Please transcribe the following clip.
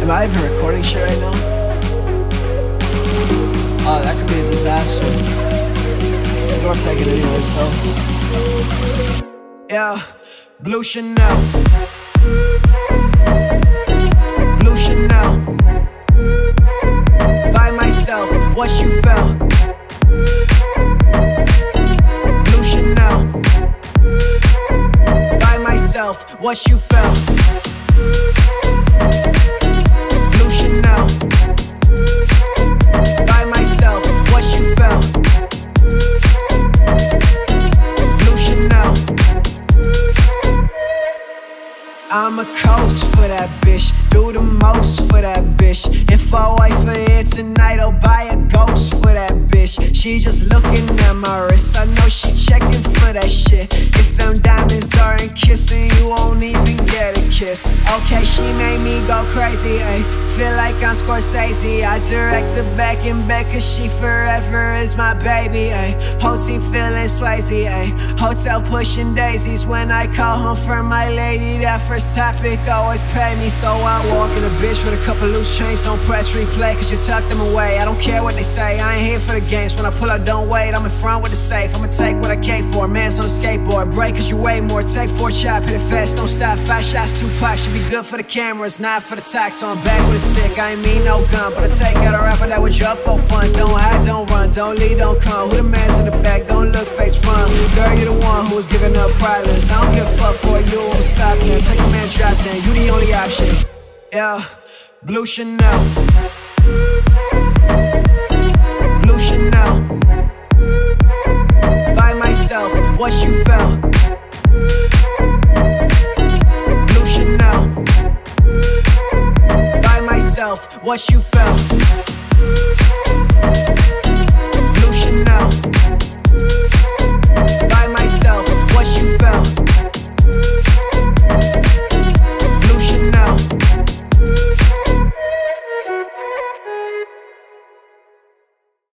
Am I even recording shit right now? Oh, that could be a disaster. I'm gonna take it anyways though. Yeah, Blue Chanel. Blue Chanel. By myself, what you felt. Blue Chanel. By myself, what you felt. Blue Chanel. By myself, what you felt. Blue Chanel. I'm a coast for that bitch, do the most for that bitch. If I wait for it tonight, I'll buy a ghost for that bitch. She just looking at my wrist, I know she checking for that shit. If them diamonds aren't kissing, you won't even get a kiss. Okay, she made me go crazy, ayy. Feel like I'm Scorsese, I direct her back and back, cause she forever is my baby, ayy. Whole team feeling Swayze, ayy. Hotel pushing daisies when I call home for my lady. That first topic always pay me, so I walk in a bitch with a couple loose chains. Don't press replay, cause you tuck them away. I don't care what they say, I ain't here for the games. When I pull out, don't wait, I'm in front with the safe. I'ma take what I came for, man's on a skateboard. Break cause you weigh more, take 4 chop, hit it fast, don't stop. 5 shots, 2 packs, should be good for the cameras, not for the tax. So I'm back with a stick, I ain't mean no gun, but I take out a rapper that would jump for fun. Don't hide, don't run, don't lead, don't come. Who the man's in the back, don't look face front. Girl, you the one who was giving up privates. I don't give a fuck for you, I'm stopping it. Take a man, drop down, you the only option. Yeah, Blue Chanel. Blue Chanel. By myself, what you felt. Blue Chanel. By myself, what you felt.